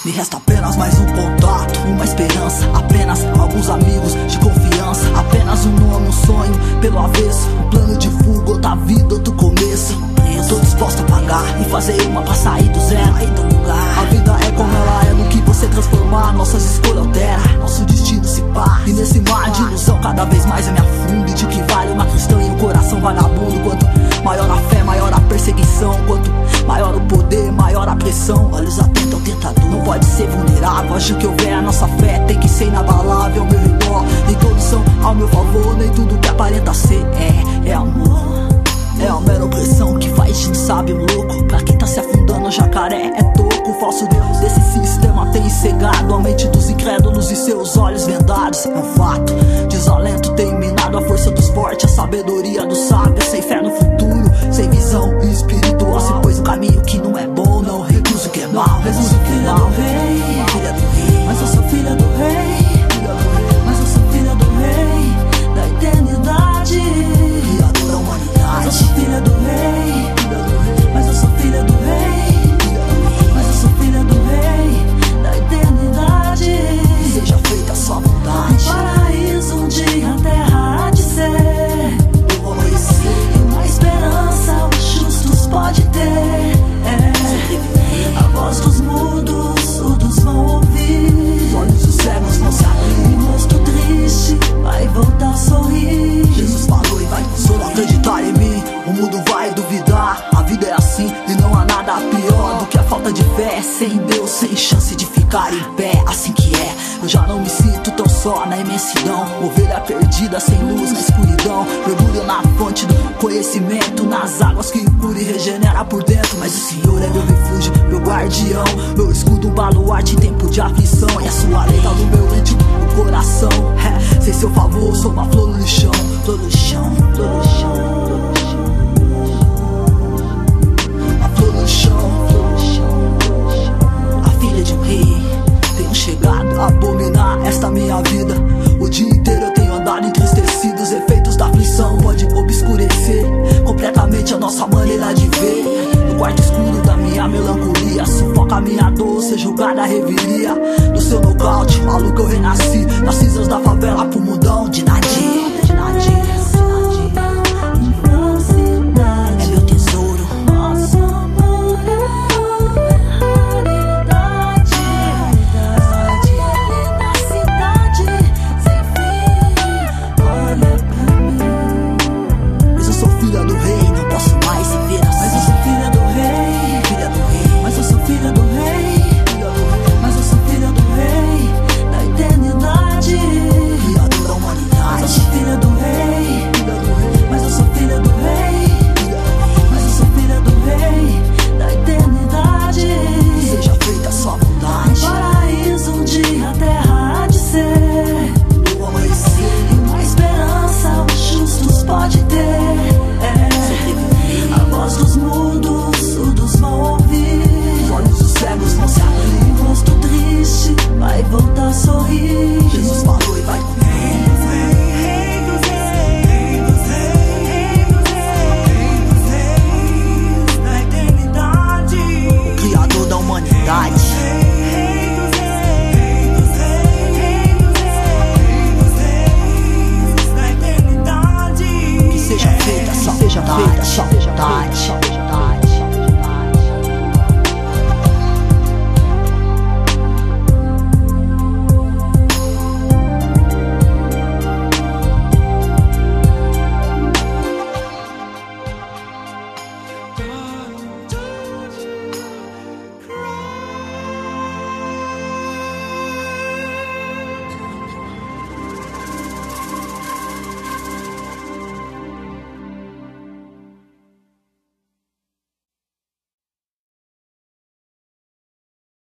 Me resta apenas mais um contato, uma esperança, apenas alguns amigos de confiança, apenas um nome, um sonho pelo avesso, um plano de fuga, outra vida, outro começo. Eu tô disposto a pagar e fazer uma pra sair do zero, aí do lugar. A vida é como ela é, no que você transformar, nossas escolhas altera, nosso destino se pá. E nesse mar de ilusão cada vez mais eu me afundo. E de que vale uma cristã e um coração vagabundo? Quanto maior a fé, maior a perseguição. Quanto maior o poder, maior a pressão. Olhos atentos ao tentador, não pode ser vulnerável. Acho que houver a nossa fé tem que ser inabalável. Ao meu redor, nem todos são ao meu favor, nem tudo que aparenta ser é amor. É a mera opressão que faz gente sábio louco. Pra quem tá se afundando, jacaré é toco. O falso Deus desse sistema tem cegado a mente dos incrédulos e seus olhos vendados. É um fato, desalento tem minado a força dos fortes, a sabedoria dos sábios. Sem fé no futuro, sem visão espiritual. Se pôs um caminho que não é bom, não recuso que é mal. Mas eu sou filha do rei, filha do rei. mas eu sou filha do rei, mas eu sou filha do rei da eternidade. Criador da humanidade. Mas eu sou filha do rei, mas eu sou filha do rei, mas eu sou filha do rei da eternidade. Seja feita a sua vontade. Paraíso um dia a terra há de ser. Eu vou amanhecer. E uma esperança os justos pode ter. A voz dos mudos, surdos vão ouvir. Os olhos dos cegos vão se abrir. O rosto triste vai voltar a sorrir. Jesus falou e vai só acreditar em mim. O mundo vai duvidar, a vida é assim e não há nada pior do que a falta de fé. Sem Deus, sem chance de ficar em pé, assim que é. Eu já não me sinto tão só na imensidão, ovelha perdida sem luz na escuridão. Mergulho na fonte do conhecimento, nas águas que cura e regenera por dentro. Mas o Senhor é meu refúgio, meu guardião, meu escudo, um baluarte em tempo de aflição. E a sua lei tá no meu íntimo, no coração. Sem seu favor, sou uma flor no chão, flor no chão, flor no chão, flor no chão. A flor no chão, flor no chão. A filha de um rei. Tenho chegado a abominar esta minha vida. O dia inteiro eu tenho andado entristecido. Os efeitos da aflição podem obscurecer completamente a nossa maneira de ver. No quarto escuro da minha melancolia, sufoca a minha dor, ser julgada a reviria. No seu nocaute, maluco eu renasci, nas cinzas da favela pro mundão de Nadir.